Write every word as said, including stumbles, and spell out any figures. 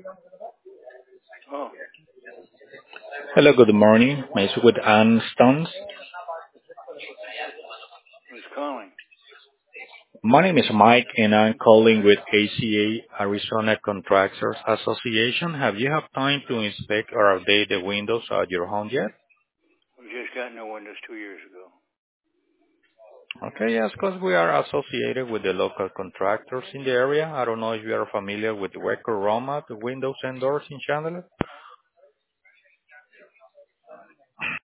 Oh, Hello, good morning. May I speak with Ann Stones? who's calling? My name is Mike, and I'm calling with A C A, Arizona Contractors Association. Have you had time to inspect or update the windows at your home yet? We just got no windows two years ago. Okay, yes, because we are associated with the local contractors in the area. I don't know if you are familiar with Weco Roma, the windows and doors in Chandler.